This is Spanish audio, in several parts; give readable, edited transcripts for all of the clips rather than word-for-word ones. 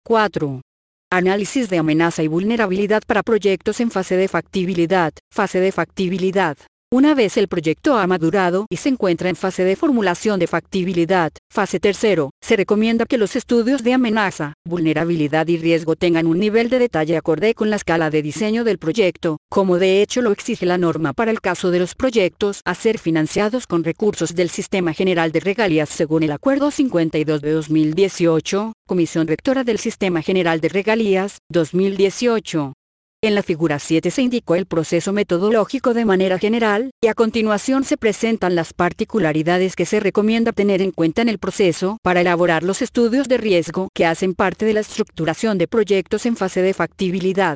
4. Análisis de amenaza y vulnerabilidad para proyectos en fase de factibilidad. Fase de factibilidad. Una vez el proyecto ha madurado y se encuentra en fase de formulación de factibilidad, fase tercero, se recomienda que los estudios de amenaza, vulnerabilidad y riesgo tengan un nivel de detalle acorde con la escala de diseño del proyecto, como de hecho lo exige la norma para el caso de los proyectos a ser financiados con recursos del Sistema General de Regalías según el Acuerdo 52 de 2018, Comisión Rectora del Sistema General de Regalías, 2018. En la figura 7 se indicó el proceso metodológico de manera general, y a continuación se presentan las particularidades que se recomienda tener en cuenta en el proceso para elaborar los estudios de riesgo que hacen parte de la estructuración de proyectos en fase de factibilidad.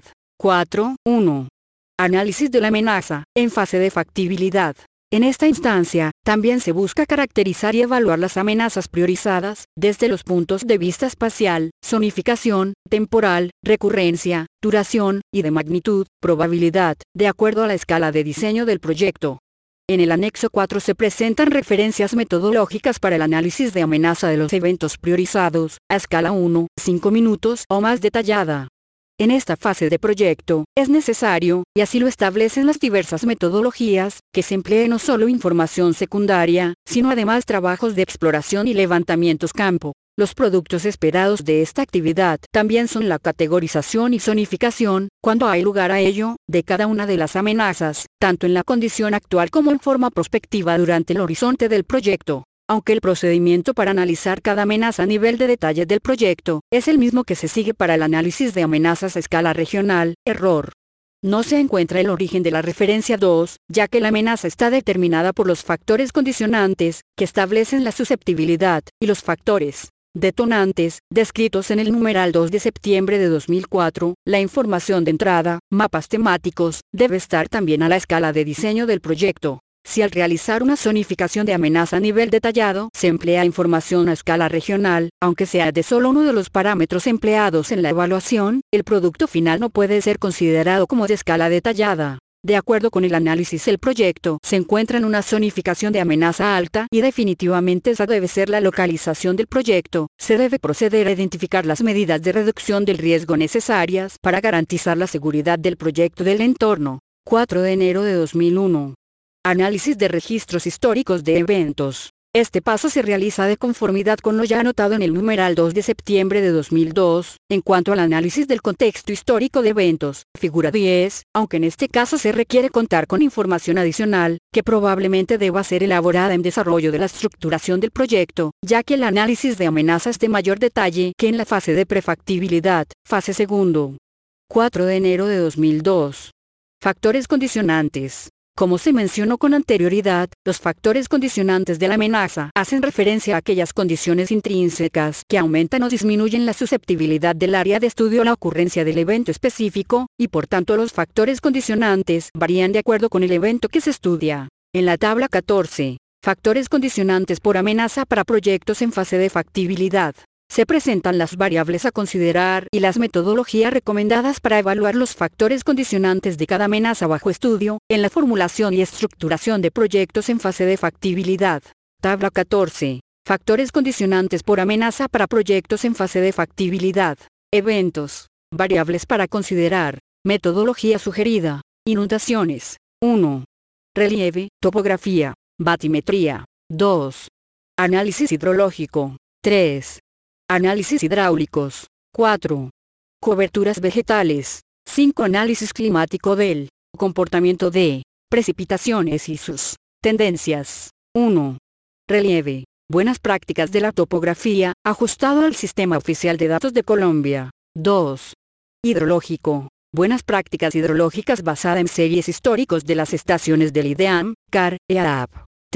4.1. Análisis de la amenaza, en fase de factibilidad. En esta instancia, también se busca caracterizar y evaluar las amenazas priorizadas, desde los puntos de vista espacial, zonificación, temporal, recurrencia, duración, y de magnitud, probabilidad, de acuerdo a la escala de diseño del proyecto. En el anexo 4 se presentan referencias metodológicas para el análisis de amenaza de los eventos priorizados, a escala 1, 5 minutos o más detallada. En esta fase de proyecto, es necesario, y así lo establecen las diversas metodologías, que se emplee no solo información secundaria, sino además trabajos de exploración y levantamientos campo. Los productos esperados de esta actividad también son la categorización y zonificación, cuando hay lugar a ello, de cada una de las amenazas, tanto en la condición actual como en forma prospectiva durante el horizonte del proyecto. Aunque el procedimiento para analizar cada amenaza a nivel de detalle del proyecto, es el mismo que se sigue para el análisis de amenazas a escala regional, error. No se encuentra el origen de la referencia 2, ya que la amenaza está determinada por los factores condicionantes, que establecen la susceptibilidad, y los factores detonantes, descritos en el numeral 2 de septiembre de 2004, la información de entrada, mapas temáticos, debe estar también a la escala de diseño del proyecto. Si al realizar una zonificación de amenaza a nivel detallado se emplea información a escala regional, aunque sea de solo uno de los parámetros empleados en la evaluación, el producto final no puede ser considerado como de escala detallada. De acuerdo con el análisis, el proyecto se encuentra en una zonificación de amenaza alta y definitivamente esa debe ser la localización del proyecto. Se debe proceder a identificar las medidas de reducción del riesgo necesarias para garantizar la seguridad del proyecto y del entorno. 4 de enero de 2001. Análisis de registros históricos de eventos. Este paso se realiza de conformidad con lo ya anotado en el numeral 2 de septiembre de 2002, en cuanto al análisis del contexto histórico de eventos, figura 10, aunque en este caso se requiere contar con información adicional, que probablemente deba ser elaborada en desarrollo de la estructuración del proyecto, ya que el análisis de amenazas de mayor detalle que en la fase de prefactibilidad, fase segundo. 4 de enero de 2002. Factores condicionantes. Como se mencionó con anterioridad, los factores condicionantes de la amenaza hacen referencia a aquellas condiciones intrínsecas que aumentan o disminuyen la susceptibilidad del área de estudio a la ocurrencia del evento específico, y por tanto los factores condicionantes varían de acuerdo con el evento que se estudia. En la tabla 14, factores condicionantes por amenaza para proyectos en fase de factibilidad. Se presentan las variables a considerar y las metodologías recomendadas para evaluar los factores condicionantes de cada amenaza bajo estudio, en la formulación y estructuración de proyectos en fase de factibilidad. Tabla 14. Factores condicionantes por amenaza para proyectos en fase de factibilidad. Eventos. Variables para considerar. Metodología sugerida. Inundaciones. 1. Relieve, topografía, batimetría. 2. Análisis hidrológico. 3. Análisis hidráulicos. 4. Coberturas vegetales. 5. Análisis climático del comportamiento de precipitaciones y sus tendencias. 1. Relieve. Buenas prácticas de la topografía, ajustado al Sistema Oficial de Datos de Colombia. 2. Hidrológico. Buenas prácticas hidrológicas basada en series históricos de las estaciones del IDEAM, CAR, EAP.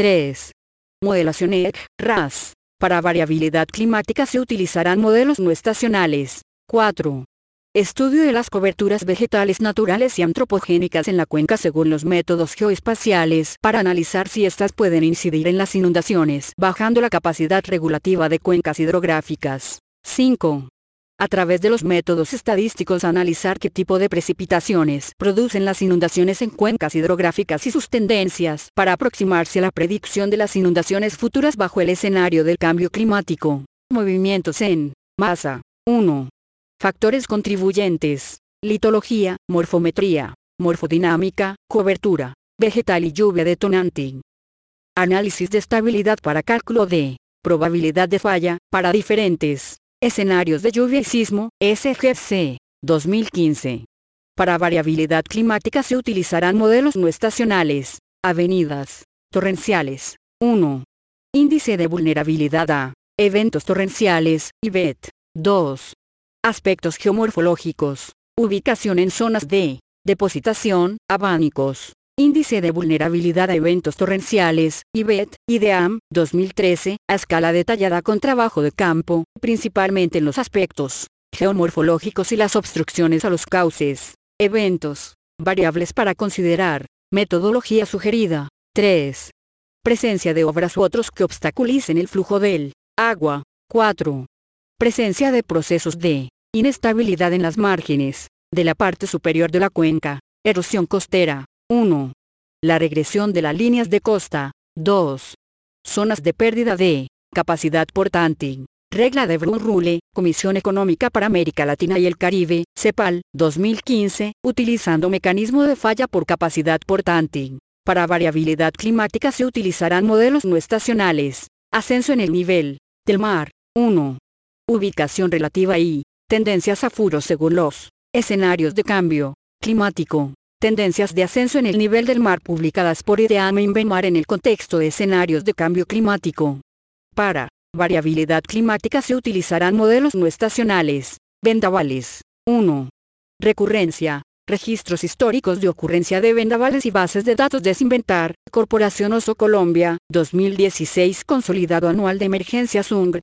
3. Modelación EC-RAS. Para variabilidad climática se utilizarán modelos no estacionales. 4. Estudio de las coberturas vegetales naturales y antropogénicas en la cuenca según los métodos geoespaciales para analizar si éstas pueden incidir en las inundaciones, bajando la capacidad regulativa de cuencas hidrográficas. 5. A través de los métodos estadísticos analizar qué tipo de precipitaciones producen las inundaciones en cuencas hidrográficas y sus tendencias para aproximarse a la predicción de las inundaciones futuras bajo el escenario del cambio climático. Movimientos en masa. 1. Factores contribuyentes: litología, morfometría, morfodinámica, cobertura vegetal y lluvia detonante. Análisis de estabilidad para cálculo de probabilidad de falla para diferentes escenarios de lluvia y sismo, SGC, 2015. Para variabilidad climática se utilizarán modelos no estacionales, avenidas, torrenciales. 1. Índice de vulnerabilidad a eventos torrenciales, IVET. 2. Aspectos geomorfológicos, ubicación en zonas de depositación, abanicos. Índice de vulnerabilidad a eventos torrenciales, IVET, IDEAM, 2013, a escala detallada con trabajo de campo, principalmente en los aspectos geomorfológicos y las obstrucciones a los cauces. Eventos. Variables para considerar. Metodología sugerida. 3. Presencia de obras u otros que obstaculicen el flujo del agua. 4. Presencia de procesos de inestabilidad en las márgenes de la parte superior de la cuenca. Erosión costera. 1. La regresión de las líneas de costa. 2. Zonas de pérdida de capacidad portante. Regla de Brum-Rule, Comisión Económica para América Latina y el Caribe, CEPAL, 2015, utilizando mecanismo de falla por capacidad portante. Para variabilidad climática se utilizarán modelos no estacionales. Ascenso en el nivel del mar. 1. Ubicación relativa y tendencias a futuro según los escenarios de cambio climático. Tendencias de ascenso en el nivel del mar publicadas por IDEAM e INVEMAR en el contexto de escenarios de cambio climático. Para variabilidad climática se utilizarán modelos no estacionales. Vendavales. 1. Recurrencia. Registros históricos de ocurrencia de vendavales y bases de datos de Sinventar, Corporación Oso Colombia, 2016 Consolidado Anual de Emergencias UNG,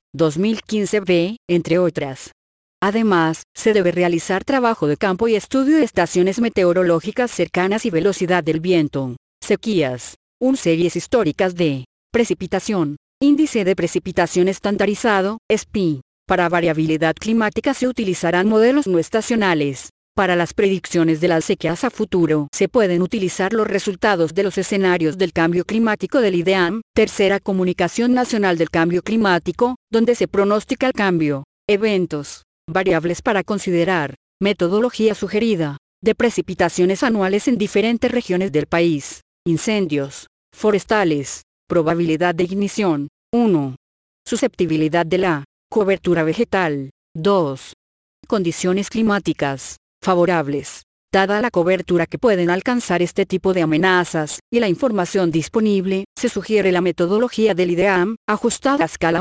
2015b, entre otras. Además, se debe realizar trabajo de campo y estudio de estaciones meteorológicas cercanas y velocidad del viento. Sequías. Series históricas de precipitación. Índice de precipitación estandarizado, SPI. Para variabilidad climática se utilizarán modelos no estacionales. Para las predicciones de las sequías a futuro se pueden utilizar los resultados de los escenarios del cambio climático del IDEAM, Tercera Comunicación Nacional del Cambio Climático, donde se pronostica el cambio. Eventos. Variables para considerar. Metodología sugerida. De precipitaciones anuales en diferentes regiones del país. Incendios forestales. Probabilidad de ignición. 1. Susceptibilidad de la cobertura vegetal. 2. Condiciones climáticas favorables. Dada la cobertura que pueden alcanzar este tipo de amenazas, y la información disponible, se sugiere la metodología del IDEAM, ajustada a escala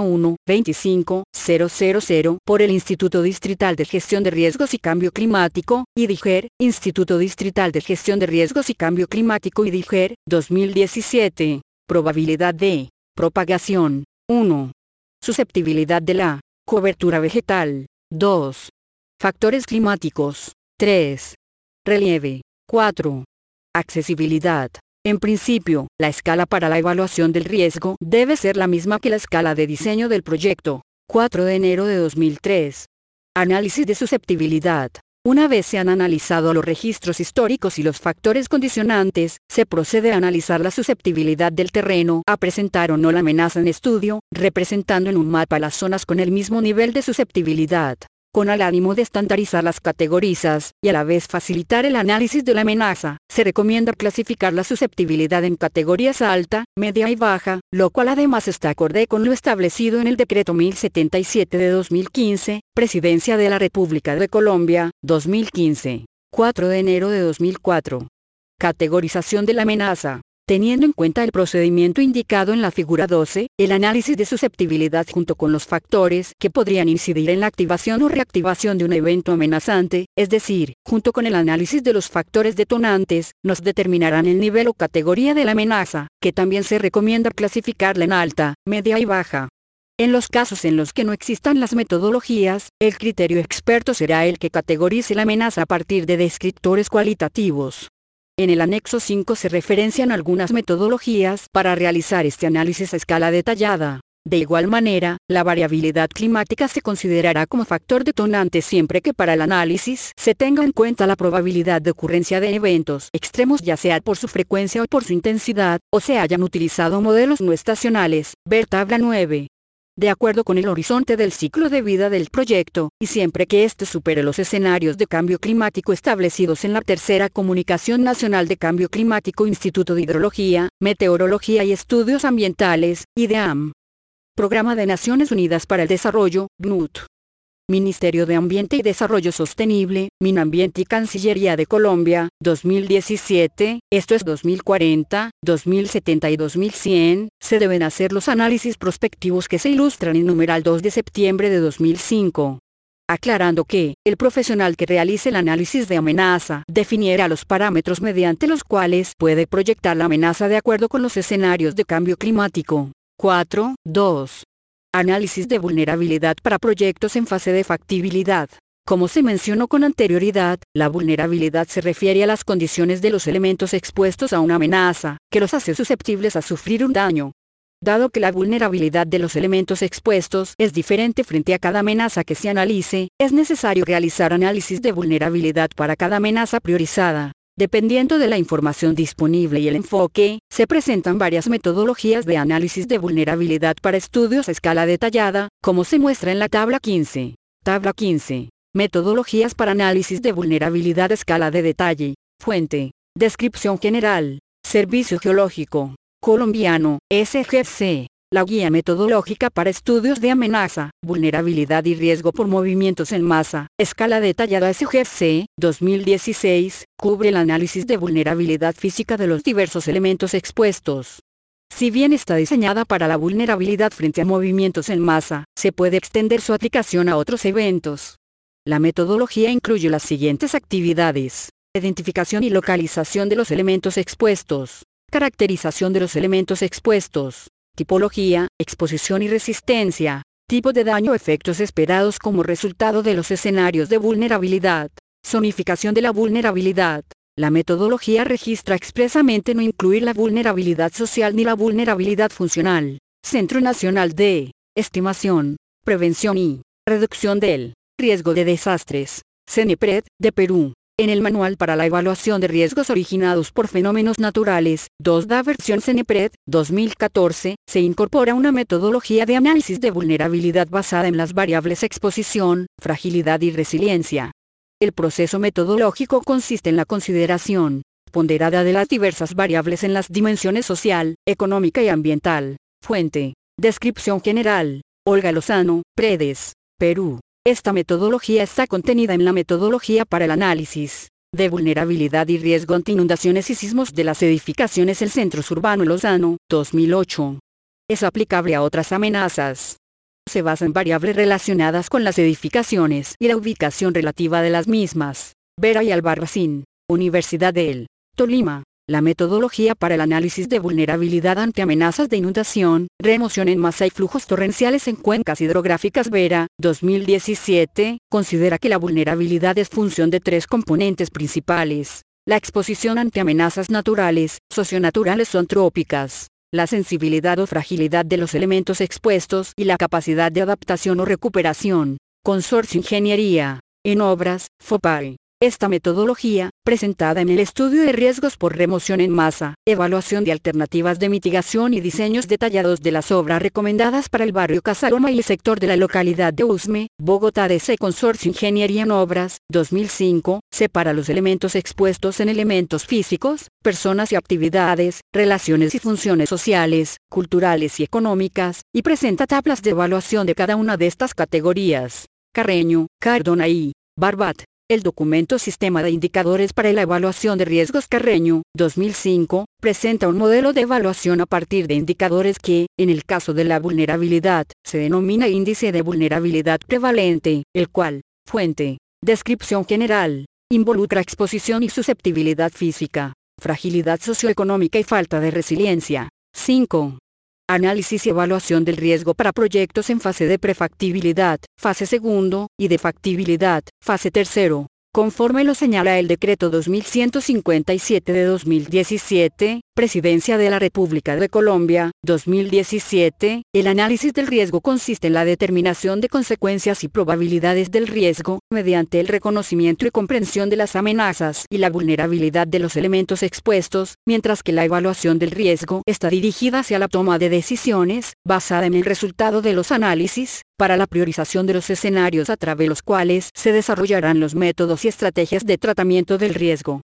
1.25.000 por el Instituto Distrital de Gestión de Riesgos y Cambio Climático, IDIGER, Instituto Distrital de Gestión de Riesgos y Cambio Climático IDIGER, 2017. Probabilidad de propagación. 1. Susceptibilidad de la cobertura vegetal. 2. Factores climáticos. 3. Relieve. 4. Accesibilidad. En principio, la escala para la evaluación del riesgo debe ser la misma que la escala de diseño del proyecto. 4 de enero de 2003. Análisis de susceptibilidad. Una vez se han analizado los registros históricos y los factores condicionantes, se procede a analizar la susceptibilidad del terreno a presentar o no la amenaza en estudio, representando en un mapa las zonas con el mismo nivel de susceptibilidad. Con el ánimo de estandarizar las categorías, y a la vez facilitar el análisis de la amenaza, se recomienda clasificar la susceptibilidad en categorías alta, media y baja, lo cual además está acorde con lo establecido en el Decreto 1077 de 2015, Presidencia de la República de Colombia, 2015. 4 de enero de 2004. Categorización de la amenaza. Teniendo en cuenta el procedimiento indicado en la figura 12, el análisis de susceptibilidad junto con los factores que podrían incidir en la activación o reactivación de un evento amenazante, es decir, junto con el análisis de los factores detonantes, nos determinarán el nivel o categoría de la amenaza, que también se recomienda clasificarla en alta, media y baja. En los casos en los que no existan las metodologías, el criterio experto será el que categorice la amenaza a partir de descriptores cualitativos. En el anexo 5 se referencian algunas metodologías para realizar este análisis a escala detallada. De igual manera, la variabilidad climática se considerará como factor detonante siempre que para el análisis se tenga en cuenta la probabilidad de ocurrencia de eventos extremos, ya sea por su frecuencia o por su intensidad, o se hayan utilizado modelos no estacionales. Ver tabla 9. de acuerdo con el horizonte del ciclo de vida del proyecto, y siempre que éste supere los escenarios de cambio climático establecidos en la Tercera Comunicación Nacional de Cambio Climático Instituto de Hidrología, Meteorología y Estudios Ambientales, IDEAM. Programa de Naciones Unidas para el Desarrollo, PNUD. Ministerio de Ambiente y Desarrollo Sostenible, Minambiente y Cancillería de Colombia, 2017, esto es 2040, 2070 y 2100, se deben hacer los análisis prospectivos que se ilustran en numeral 2 de septiembre de 2005. Aclarando que, el profesional que realice el análisis de amenaza definiera los parámetros mediante los cuales puede proyectar la amenaza de acuerdo con los escenarios de cambio climático. 4.2. Análisis de vulnerabilidad para proyectos en fase de factibilidad. Como se mencionó con anterioridad, la vulnerabilidad se refiere a las condiciones de los elementos expuestos a una amenaza, que los hace susceptibles a sufrir un daño. Dado que la vulnerabilidad de los elementos expuestos es diferente frente a cada amenaza que se analice, es necesario realizar análisis de vulnerabilidad para cada amenaza priorizada. Dependiendo de la información disponible y el enfoque, se presentan varias metodologías de análisis de vulnerabilidad para estudios a escala detallada, como se muestra en la tabla 15. Tabla 15. Metodologías para análisis de vulnerabilidad a escala de detalle. Fuente. Descripción general. Servicio Geológico Colombiano, SGC. La Guía Metodológica para Estudios de Amenaza, Vulnerabilidad y Riesgo por Movimientos en Masa, Escala Detallada SGC, 2016, cubre el análisis de vulnerabilidad física de los diversos elementos expuestos. Si bien está diseñada para la vulnerabilidad frente a movimientos en masa, se puede extender su aplicación a otros eventos. La metodología incluye las siguientes actividades: identificación y localización de los elementos expuestos, caracterización de los elementos expuestos, tipología, exposición y resistencia, tipo de daño o efectos esperados como resultado de los escenarios de vulnerabilidad, zonificación de la vulnerabilidad. La metodología registra expresamente no incluir la vulnerabilidad social ni la vulnerabilidad funcional. Centro Nacional de Estimación, Prevención y Reducción del Riesgo de Desastres, CENEPRED, de Perú. En el Manual para la Evaluación de Riesgos Originados por Fenómenos Naturales, 2 versión CENEPRED, 2014, se incorpora una metodología de análisis de vulnerabilidad basada en las variables exposición, fragilidad y resiliencia. El proceso metodológico consiste en la consideración ponderada de las diversas variables en las dimensiones social, económica y ambiental. Fuente. Descripción general. Olga Lozano, Predes, Perú. Esta metodología está contenida en la Metodología para el Análisis de Vulnerabilidad y Riesgo ante Inundaciones y Sismos de las Edificaciones El Centro Urbano Lozano, 2008. Es aplicable a otras amenazas. Se basa en variables relacionadas con las edificaciones y la ubicación relativa de las mismas. Vera y Albarracín, Universidad del Tolima. La metodología para el análisis de vulnerabilidad ante amenazas de inundación, remoción en masa y flujos torrenciales en cuencas hidrográficas Vera, 2017, considera que la vulnerabilidad es función de 3 componentes principales: la exposición ante amenazas naturales, socionaturales o antrópicas, la sensibilidad o fragilidad de los elementos expuestos y la capacidad de adaptación o recuperación. Consorcio Ingeniería en Obras, FOPAE. Esta metodología, presentada en el Estudio de Riesgos por Remoción en Masa, Evaluación de Alternativas de Mitigación y Diseños Detallados de las Obras Recomendadas para el Barrio Casaloma y el sector de la localidad de Usme, Bogotá DC Consorcio Ingeniería en Obras, 2005, separa los elementos expuestos en elementos físicos, personas y actividades, relaciones y funciones sociales, culturales y económicas, y presenta tablas de evaluación de cada una de estas categorías. Carreño, Cardona y Barbat. El documento Sistema de Indicadores para la Evaluación de Riesgos Carreño, 2005, presenta un modelo de evaluación a partir de indicadores que, en el caso de la vulnerabilidad, se denomina Índice de Vulnerabilidad Prevalente, el cual, fuente, descripción general, involucra exposición y susceptibilidad física, fragilidad socioeconómica y falta de resiliencia. 5. Análisis y evaluación del riesgo para proyectos en fase de prefactibilidad, fase segundo, y de factibilidad, fase tercero. Conforme lo señala el Decreto 2157 de 2017, Presidencia de la República de Colombia, 2017, el análisis del riesgo consiste en la determinación de consecuencias y probabilidades del riesgo, mediante el reconocimiento y comprensión de las amenazas y la vulnerabilidad de los elementos expuestos, mientras que la evaluación del riesgo está dirigida hacia la toma de decisiones, basada en el resultado de los análisis, para la priorización de los escenarios a través de los cuales se desarrollarán los métodos y estrategias de tratamiento del riesgo.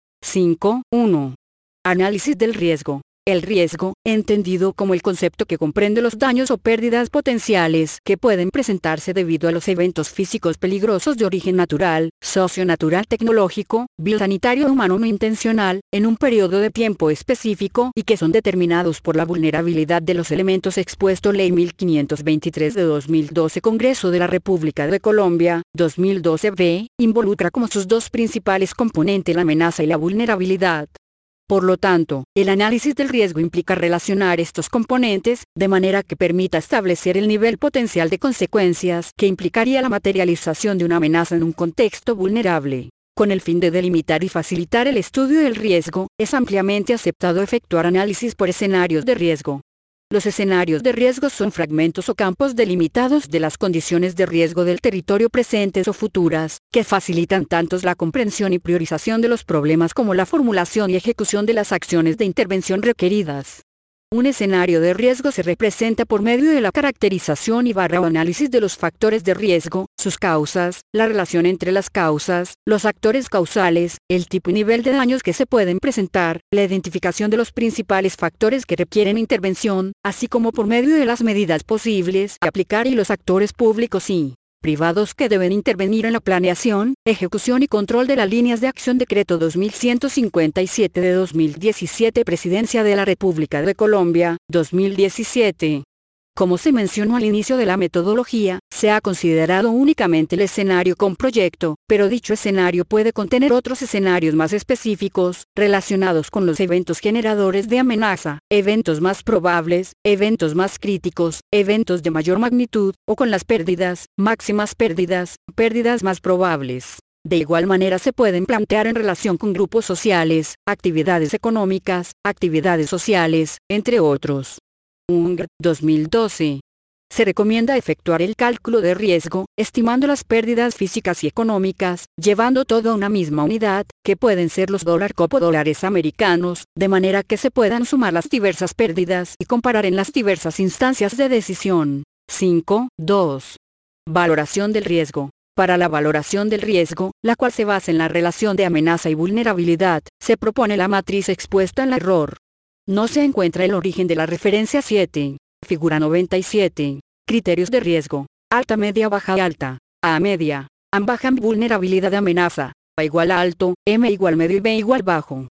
5.1. Análisis del riesgo. El riesgo, entendido como el concepto que comprende los daños o pérdidas potenciales que pueden presentarse debido a los eventos físicos peligrosos de origen natural, socio-natural, tecnológico, biosanitario, humano no intencional, en un periodo de tiempo específico y que son determinados por la vulnerabilidad de los elementos expuestos. Ley 1523 de 2012, Congreso de la República de Colombia, 2012 b, involucra como sus dos principales componentes la amenaza y la vulnerabilidad. Por lo tanto, el análisis del riesgo implica relacionar estos componentes, de manera que permita establecer el nivel potencial de consecuencias que implicaría la materialización de una amenaza en un contexto vulnerable. Con el fin de delimitar y facilitar el estudio del riesgo, es ampliamente aceptado efectuar análisis por escenarios de riesgo. Los escenarios de riesgo son fragmentos o campos delimitados de las condiciones de riesgo del territorio presentes o futuras, que facilitan tanto la comprensión y priorización de los problemas como la formulación y ejecución de las acciones de intervención requeridas. Un escenario de riesgo se representa por medio de la caracterización y o análisis de los factores de riesgo, sus causas, la relación entre las causas, los actores causales, el tipo y nivel de daños que se pueden presentar, la identificación de los principales factores que requieren intervención, así como por medio de las medidas posibles a aplicar y los actores públicos y privados que deben intervenir en la planeación, ejecución y control de las líneas de acción. Decreto 2157 de 2017, Presidencia de la República de Colombia, 2017. Como se mencionó al inicio de la metodología, se ha considerado únicamente el escenario con proyecto, pero dicho escenario puede contener otros escenarios más específicos, relacionados con los eventos generadores de amenaza, eventos más probables, eventos más críticos, eventos de mayor magnitud, o con las pérdidas, máximas pérdidas, pérdidas más probables. De igual manera se pueden plantear en relación con grupos sociales, actividades económicas, actividades sociales, entre otros. UNG, 2012. Se recomienda efectuar el cálculo de riesgo, estimando las pérdidas físicas y económicas, llevando todo a una misma unidad, que pueden ser los $COP o dólares americanos, de manera que se puedan sumar las diversas pérdidas y comparar en las diversas instancias de decisión. 5.2. Valoración del riesgo. Para la valoración del riesgo, la cual se basa en la relación de amenaza y vulnerabilidad, se propone la matriz expuesta en el error. No se encuentra el origen de la referencia 7. Figura 97. Criterios de riesgo. Alta, media, baja y alta. A media. AM baja, vulnerabilidad de amenaza. A igual a alto, M igual medio y B igual bajo.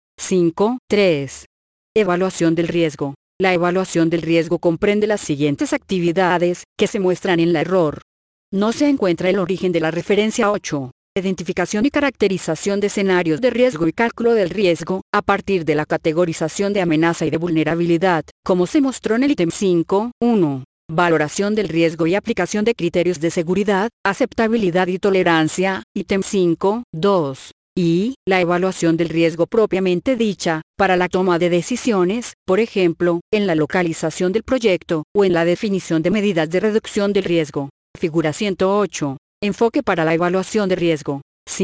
5.3. Evaluación del riesgo. La evaluación del riesgo comprende las siguientes actividades, que se muestran en el error. No se encuentra el origen de la referencia 8. Identificación y caracterización de escenarios de riesgo y cálculo del riesgo, a partir de la categorización de amenaza y de vulnerabilidad, como se mostró en el ítem 5.1. Valoración del riesgo y aplicación de criterios de seguridad, aceptabilidad y tolerancia, ítem 5.2. Y, la evaluación del riesgo propiamente dicha, para la toma de decisiones, por ejemplo, en la localización del proyecto, o en la definición de medidas de reducción del riesgo. Figura 108. Enfoque para la evaluación de riesgo.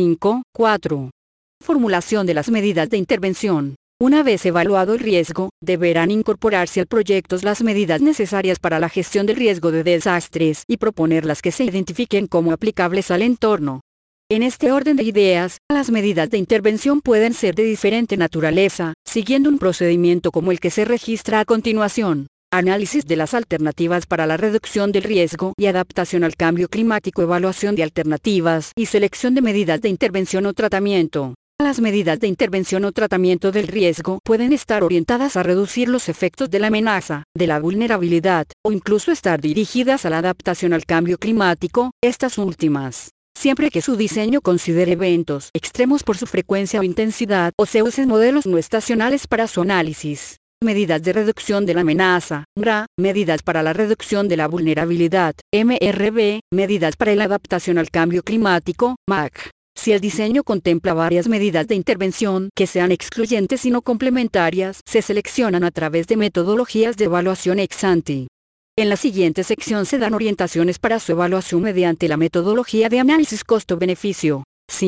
5.4. Formulación de las medidas de intervención. Una vez evaluado el riesgo, deberán incorporarse al proyecto las medidas necesarias para la gestión del riesgo de desastres y proponer las que se identifiquen como aplicables al entorno. En este orden de ideas, las medidas de intervención pueden ser de diferente naturaleza, siguiendo un procedimiento como el que se registra a continuación. Análisis de las alternativas para la reducción del riesgo y adaptación al cambio climático, evaluación de alternativas y selección de medidas de intervención o tratamiento. Las medidas de intervención o tratamiento del riesgo pueden estar orientadas a reducir los efectos de la amenaza, de la vulnerabilidad, o incluso estar dirigidas a la adaptación al cambio climático, estas últimas, siempre que su diseño considere eventos extremos por su frecuencia o intensidad, o se usen modelos no estacionales para su análisis. Medidas de reducción de la amenaza, MRA, medidas para la reducción de la vulnerabilidad, MRV, medidas para la adaptación al cambio climático, MAC. Si el diseño contempla varias medidas de intervención que sean excluyentes y no complementarias, se seleccionan a través de metodologías de evaluación ex ante. En la siguiente sección se dan orientaciones para su evaluación mediante la metodología de análisis costo-beneficio.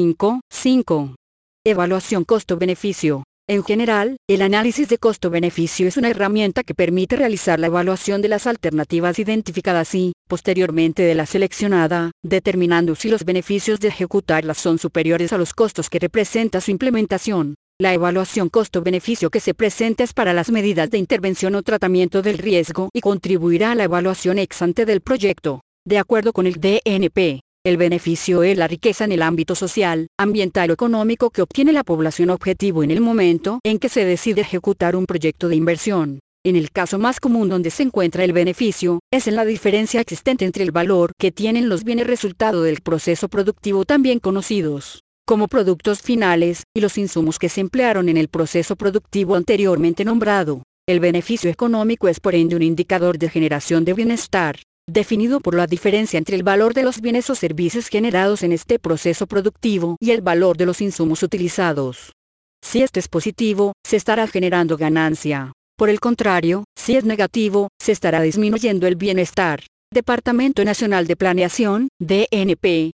5. Evaluación costo-beneficio. En general, el análisis de costo-beneficio es una herramienta que permite realizar la evaluación de las alternativas identificadas y, posteriormente de la seleccionada, determinando si los beneficios de ejecutarlas son superiores a los costos que representa su implementación. La evaluación costo-beneficio que se presenta es para las medidas de intervención o tratamiento del riesgo y contribuirá a la evaluación ex ante del proyecto. De acuerdo con el DNP, el beneficio es la riqueza en el ámbito social, ambiental o económico que obtiene la población objetivo en el momento en que se decide ejecutar un proyecto de inversión. En el caso más común donde se encuentra el beneficio, es en la diferencia existente entre el valor que tienen los bienes resultado del proceso productivo también conocidos como productos finales, y los insumos que se emplearon en el proceso productivo anteriormente nombrado. El beneficio económico es por ende un indicador de generación de bienestar, definido por la diferencia entre el valor de los bienes o servicios generados en este proceso productivo y el valor de los insumos utilizados. Si este es positivo, se estará generando ganancia. Por el contrario, si es negativo, se estará disminuyendo el bienestar. Departamento Nacional de Planeación, DNP,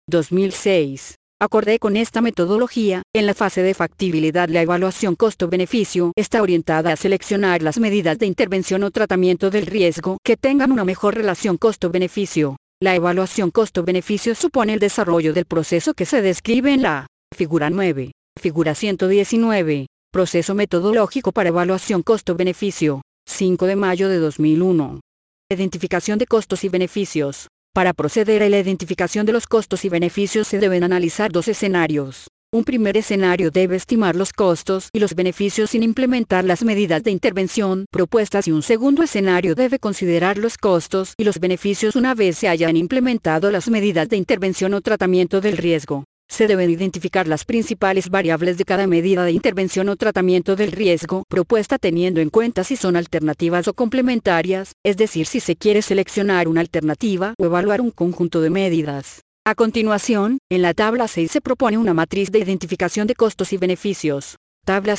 2006. Acorde con esta metodología, en la fase de factibilidad la evaluación costo-beneficio está orientada a seleccionar las medidas de intervención o tratamiento del riesgo que tengan una mejor relación costo-beneficio. La evaluación costo-beneficio supone el desarrollo del proceso que se describe en la figura 9, figura 119, proceso metodológico para evaluación costo-beneficio, 5 de mayo de 2001. Identificación de costos y beneficios. Para proceder a la identificación de los costos y beneficios se deben analizar dos escenarios. Un primer escenario debe estimar los costos y los beneficios sin implementar las medidas de intervención propuestas y un segundo escenario debe considerar los costos y los beneficios una vez se hayan implementado las medidas de intervención o tratamiento del riesgo. Se deben identificar las principales variables de cada medida de intervención o tratamiento del riesgo propuesta teniendo en cuenta si son alternativas o complementarias, es decir, si se quiere seleccionar una alternativa o evaluar un conjunto de medidas. A continuación, en la tabla 6 se propone una matriz de identificación de costos y beneficios. Tabla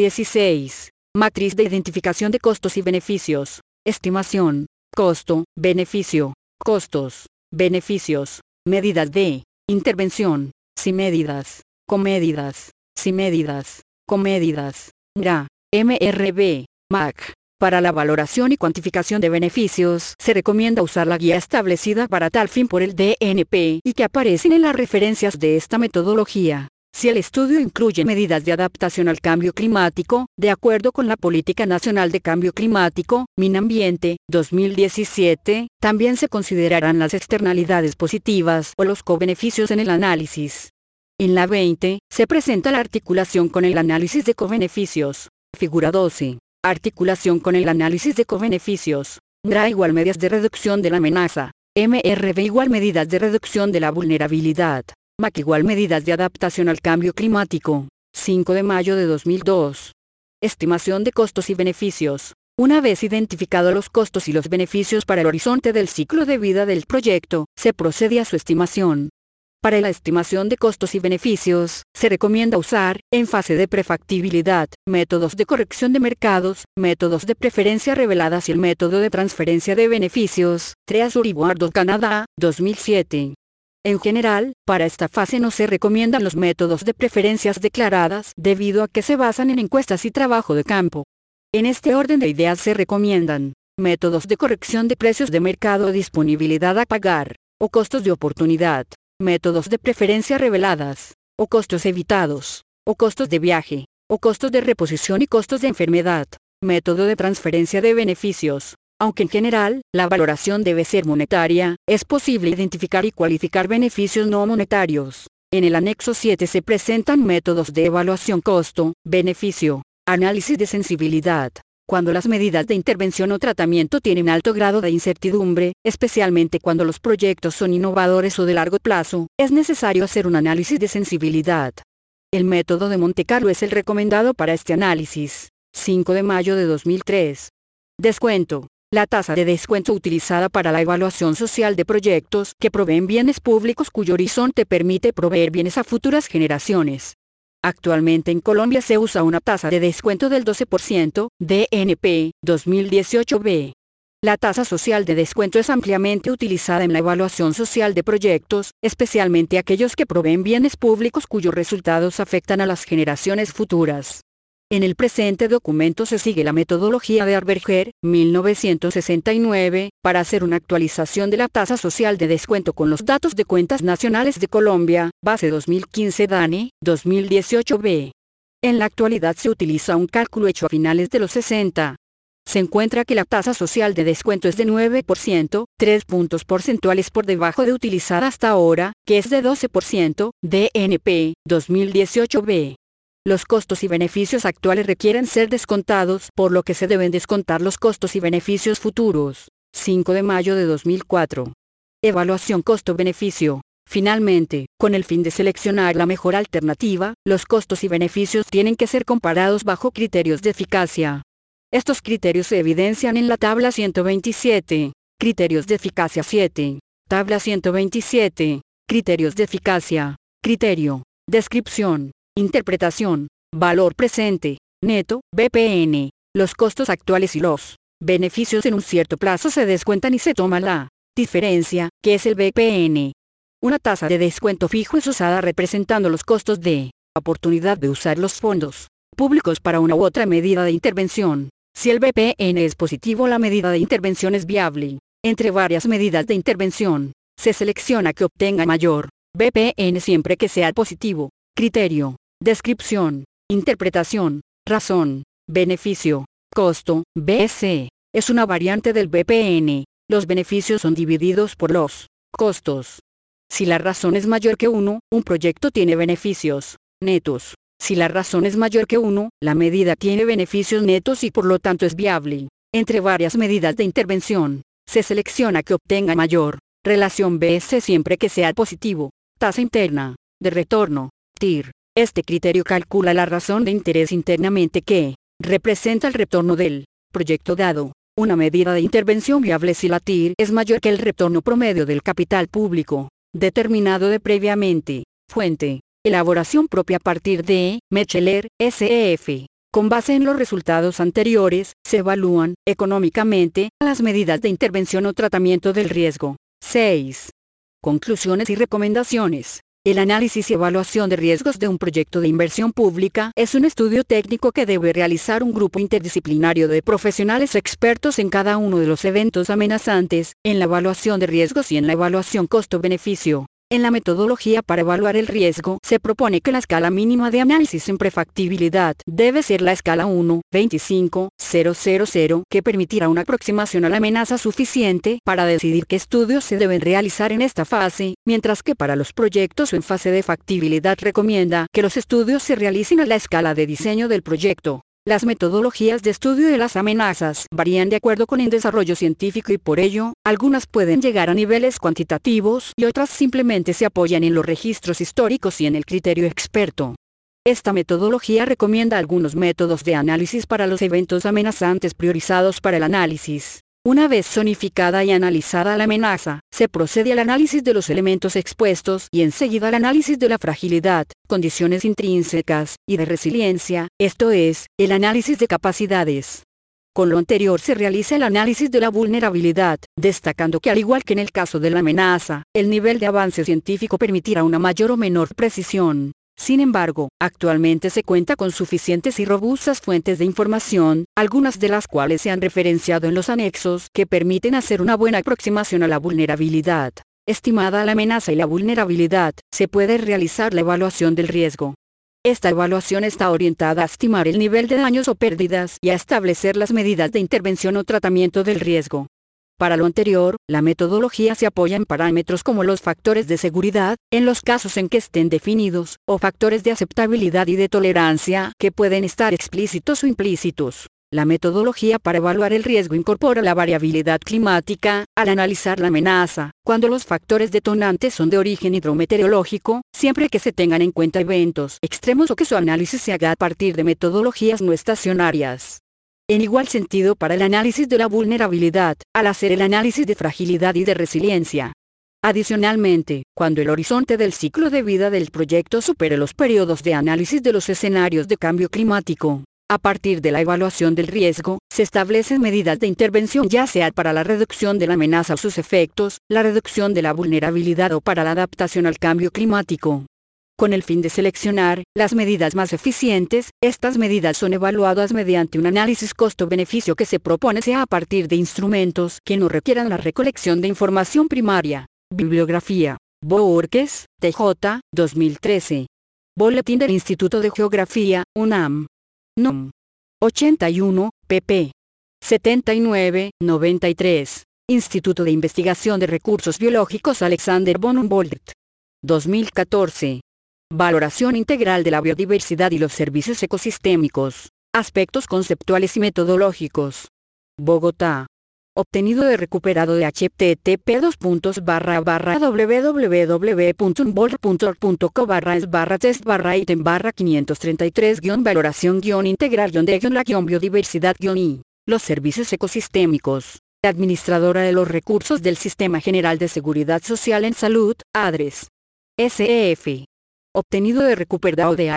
116. Matriz de identificación de costos y beneficios. Estimación. Costo, beneficio. Costos, beneficios. Medidas de intervención. Si medidas, comedidas, si medidas, comedidas, GRA, MRB, MAC. Para la valoración y cuantificación de beneficios, se recomienda usar la guía establecida para tal fin por el DNP y que aparecen en las referencias de esta metodología. Si el estudio incluye medidas de adaptación al cambio climático, de acuerdo con la Política Nacional de Cambio Climático, MinAmbiente, 2017, también se considerarán las externalidades positivas o los cobeneficios en el análisis. En la 20, se presenta la articulación con el análisis de cobeneficios. Figura 12. Articulación con el análisis de cobeneficios. GRA igual medidas de reducción de la amenaza. MRV igual medidas de reducción de la vulnerabilidad. MAC igual medidas de adaptación al cambio climático. 5 de mayo de 2002. Estimación de costos y beneficios. Una vez identificados los costos y los beneficios para el horizonte del ciclo de vida del proyecto, se procede a su estimación. Para la estimación de costos y beneficios, se recomienda usar, en fase de prefactibilidad, métodos de corrección de mercados, métodos de preferencia reveladas y el método de transferencia de beneficios, Treasury Board of Canadá, 2007. En general, para esta fase no se recomiendan los métodos de preferencias declaradas debido a que se basan en encuestas y trabajo de campo. En este orden de ideas se recomiendan métodos de corrección de precios de mercado o disponibilidad a pagar, o costos de oportunidad, métodos de preferencia reveladas, o costos evitados, o costos de viaje, o costos de reposición y costos de enfermedad, método de transferencia de beneficios. Aunque en general, la valoración debe ser monetaria, es posible identificar y cualificar beneficios no monetarios. En el anexo 7 se presentan métodos de evaluación costo-beneficio, análisis de sensibilidad. Cuando las medidas de intervención o tratamiento tienen alto grado de incertidumbre, especialmente cuando los proyectos son innovadores o de largo plazo, es necesario hacer un análisis de sensibilidad. El método de Monte Carlo es el recomendado para este análisis. 5 de mayo de 2003. Descuento. La tasa de descuento utilizada para la evaluación social de proyectos que proveen bienes públicos cuyo horizonte permite proveer bienes a futuras generaciones. Actualmente en Colombia se usa una tasa de descuento del 12%, DNP, 2018b. La tasa social de descuento es ampliamente utilizada en la evaluación social de proyectos, especialmente aquellos que proveen bienes públicos cuyos resultados afectan a las generaciones futuras. En el presente documento se sigue la metodología de Arberger, 1969, para hacer una actualización de la tasa social de descuento con los datos de cuentas nacionales de Colombia, base 2015 DANE, 2018b. En la actualidad se utiliza un cálculo hecho a finales de los 60. Se encuentra que la tasa social de descuento es de 9%, 3 puntos porcentuales por debajo de utilizada hasta ahora, que es de 12%, DNP, 2018b. Los costos y beneficios actuales requieren ser descontados, por lo que se deben descontar los costos y beneficios futuros. 5 de mayo de 2004. Evaluación costo-beneficio. Finalmente, con el fin de seleccionar la mejor alternativa, los costos y beneficios tienen que ser comparados bajo criterios de eficacia. Estos criterios se evidencian en la tabla 127. Criterios de eficacia 7. Tabla 127. Criterios de eficacia. Criterio. Descripción. Interpretación. Valor presente. Neto, BPN. Los costos actuales y los beneficios en un cierto plazo se descuentan y se toma la diferencia, que es el BPN. Una tasa de descuento fijo es usada representando los costos de oportunidad de usar los fondos públicos para una u otra medida de intervención. Si el BPN es positivo, la medida de intervención es viable. Entre varias medidas de intervención, se selecciona que obtenga mayor BPN siempre que sea positivo. Criterio. Descripción. Interpretación. Razón. Beneficio. Costo. BC. Es una variante del BPN. Los beneficios son divididos por los costos. Si la razón es mayor que 1, un proyecto tiene beneficios netos. Si la razón es mayor que 1, la medida tiene beneficios netos y por lo tanto es viable. Entre varias medidas de intervención, se selecciona que obtenga mayor relación BC siempre que sea positivo. Tasa interna de retorno. TIR. Este criterio calcula la razón de interés internamente que representa el retorno del proyecto dado. Una medida de intervención viable si la TIR es mayor que el retorno promedio del capital público, determinado de previamente. Fuente. Elaboración propia a partir de Mecheler, S.E.F. Con base en los resultados anteriores, se evalúan, económicamente, las medidas de intervención o tratamiento del riesgo. 6. Conclusiones y recomendaciones. El análisis y evaluación de riesgos de un proyecto de inversión pública es un estudio técnico que debe realizar un grupo interdisciplinario de profesionales expertos en cada uno de los eventos amenazantes, en la evaluación de riesgos y en la evaluación costo-beneficio. En la metodología para evaluar el riesgo, se propone que la escala mínima de análisis en prefactibilidad debe ser la escala 1.25.000, que permitirá una aproximación a la amenaza suficiente para decidir qué estudios se deben realizar en esta fase, mientras que para los proyectos en fase de factibilidad recomienda que los estudios se realicen a la escala de diseño del proyecto. Las metodologías de estudio de las amenazas varían de acuerdo con el desarrollo científico y por ello, algunas pueden llegar a niveles cuantitativos y otras simplemente se apoyan en los registros históricos y en el criterio experto. Esta metodología recomienda algunos métodos de análisis para los eventos amenazantes priorizados para el análisis. Una vez zonificada y analizada la amenaza, se procede al análisis de los elementos expuestos y enseguida al análisis de la fragilidad, condiciones intrínsecas, y de resiliencia, esto es, el análisis de capacidades. Con lo anterior se realiza el análisis de la vulnerabilidad, destacando que al igual que en el caso de la amenaza, el nivel de avance científico permitirá una mayor o menor precisión. Sin embargo, actualmente se cuenta con suficientes y robustas fuentes de información, algunas de las cuales se han referenciado en los anexos, que permiten hacer una buena aproximación a la vulnerabilidad. Estimada la amenaza y la vulnerabilidad, se puede realizar la evaluación del riesgo. Esta evaluación está orientada a estimar el nivel de daños o pérdidas y a establecer las medidas de intervención o tratamiento del riesgo. Para lo anterior, la metodología se apoya en parámetros como los factores de seguridad, en los casos en que estén definidos, o factores de aceptabilidad y de tolerancia, que pueden estar explícitos o implícitos. La metodología para evaluar el riesgo incorpora la variabilidad climática, al analizar la amenaza, cuando los factores detonantes son de origen hidrometeorológico, siempre que se tengan en cuenta eventos extremos o que su análisis se haga a partir de metodologías no estacionarias. En igual sentido para el análisis de la vulnerabilidad, al hacer el análisis de fragilidad y de resiliencia. Adicionalmente, cuando el horizonte del ciclo de vida del proyecto supere los periodos de análisis de los escenarios de cambio climático, a partir de la evaluación del riesgo, se establecen medidas de intervención ya sea para la reducción de la amenaza o sus efectos, la reducción de la vulnerabilidad o para la adaptación al cambio climático. Con el fin de seleccionar las medidas más eficientes, estas medidas son evaluadas mediante un análisis costo-beneficio que se propone sea a partir de instrumentos que no requieran la recolección de información primaria. Bibliografía. Bourques, T.J., 2013. Boletín del Instituto de Geografía, UNAM. Núm. 81, pp. 79-93. Instituto de Investigación de Recursos Biológicos Alexander von Humboldt. 2014. Valoración integral de la biodiversidad y los servicios ecosistémicos. Aspectos conceptuales y metodológicos. Bogotá. Obtenido de recuperado de http://www.humboldt.co/test/item/533-valoración-integral-de-la-biodiversidad-i. Los servicios ecosistémicos. Administradora de los recursos del Sistema General de Seguridad Social en Salud, ADRES. SF. Obtenido de recuperado de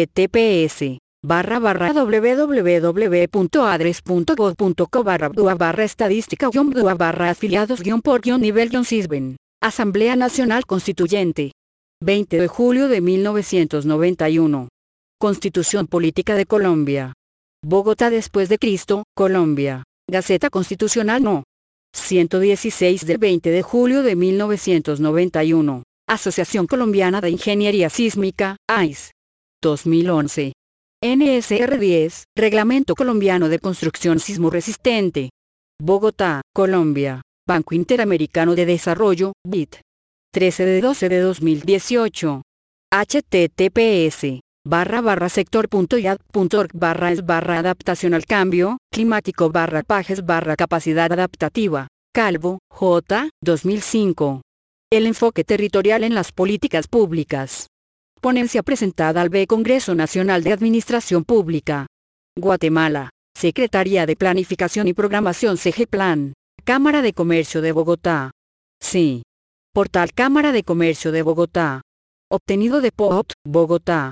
https://www.adres.gov.co/estadística-afiliados-por-nivel-sisben. Asamblea Nacional Constituyente. 20 de julio de 1991. Constitución Política de Colombia. Bogotá después de Cristo, Colombia. Gaceta Constitucional No. 116 del 20 de julio de 1991. Asociación Colombiana de Ingeniería Sísmica, AIS. 2011. NSR 10, Reglamento Colombiano de Construcción Sismo Resistente. Bogotá, Colombia. Banco Interamericano de Desarrollo, BID. 13 de 12 de 2018. https://sector.yad.org/adaptación al cambio climático/pages/capacidad adaptativa. Calvo, J. 2005. El enfoque territorial en las políticas públicas. Ponencia presentada al B. Congreso Nacional de Administración Pública. Guatemala. Secretaría de Planificación y Programación CGPLAN. Cámara de Comercio de Bogotá. Sí. Portal Cámara de Comercio de Bogotá. Obtenido de POT, Bogotá.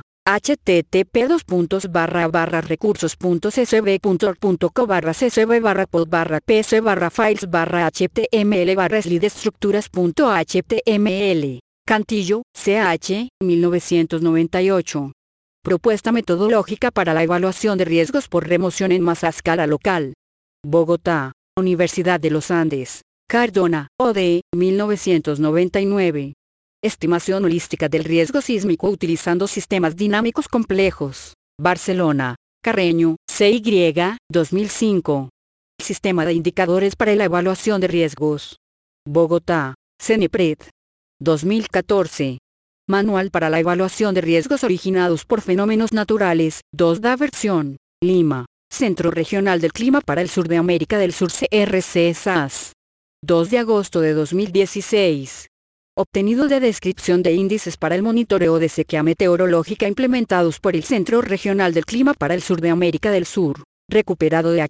http://recursos.scb.org.co/ccb/post/pc/files/html/slidestructuras.html. Cantillo, CH, 1998. Propuesta metodológica para la evaluación de riesgos por remoción en masa a escala local. Bogotá, Universidad de los Andes. Cardona, OD, 1999. Estimación holística del riesgo sísmico utilizando sistemas dinámicos complejos. Barcelona, Carreño, CY, 2005. Sistema de indicadores para la evaluación de riesgos. Bogotá, CENEPRED. 2014. Manual para la evaluación de riesgos originados por fenómenos naturales, 2D versión. Lima, Centro Regional del Clima para el Sur de América del Sur CRC-SAS. 2 de agosto de 2016. Obtenido de descripción de índices para el monitoreo de sequía meteorológica implementados por el Centro Regional del Clima para el Sur de América del Sur. Recuperado de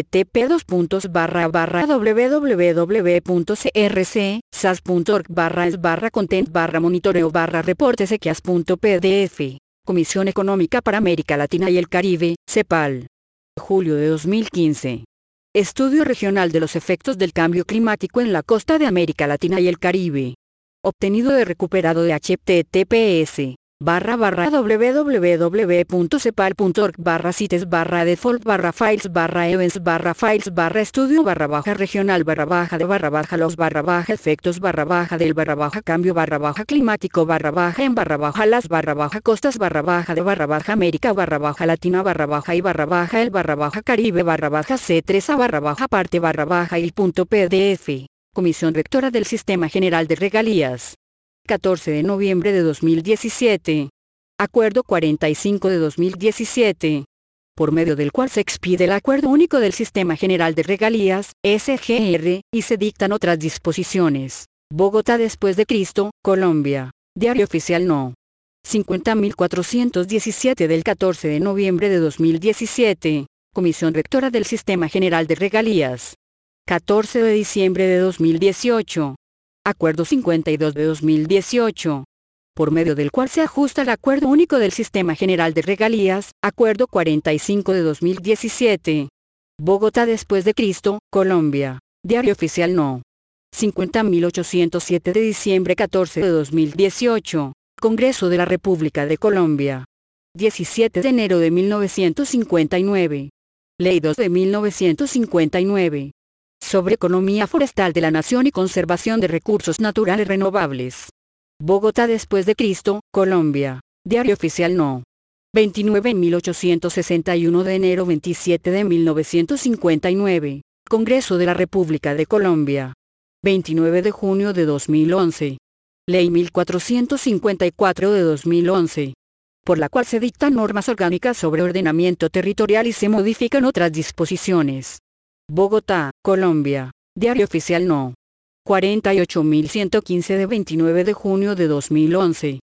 http://www.crc.sas.org/content/monitoreo/reporte-sequías.pdf. Comisión Económica para América Latina y el Caribe, CEPAL. Julio de 2015. Estudio regional de los efectos del cambio climático en la costa de América Latina y el Caribe. Obtenido de recuperado de http://www.cepal.org/cites/events/files/estudio/en/y/el-parte/el-costas/el-y-el-pdf. Comisión Rectora del Sistema General de Regalías. 14 de noviembre de 2017. Acuerdo 45 de 2017. Por medio del cual se expide el Acuerdo Único del Sistema General de Regalías, SGR, y se dictan otras disposiciones. Bogotá después de Cristo, Colombia. Diario Oficial No. 50.417 del 14 de noviembre de 2017. Comisión Rectora del Sistema General de Regalías. 14 de diciembre de 2018. Acuerdo 52 de 2018. Por medio del cual se ajusta el Acuerdo Único del Sistema General de Regalías, Acuerdo 45 de 2017. Bogotá después de Cristo, Colombia. Diario Oficial No. 50.807 de diciembre 14 de 2018. Congreso de la República de Colombia. 17 de enero de 1959. Ley 2 de 1959. Sobre Economía Forestal de la Nación y Conservación de Recursos Naturales Renovables. Bogotá después de Cristo, Colombia. Diario Oficial No. 29.861 de enero 27 de 1959. Congreso de la República de Colombia. 29 de junio de 2011. Ley 1454 de 2011. Por la cual se dictan normas orgánicas sobre ordenamiento territorial y se modifican otras disposiciones. Bogotá, Colombia. Diario Oficial No. 48.115 de 29 de junio de 2011.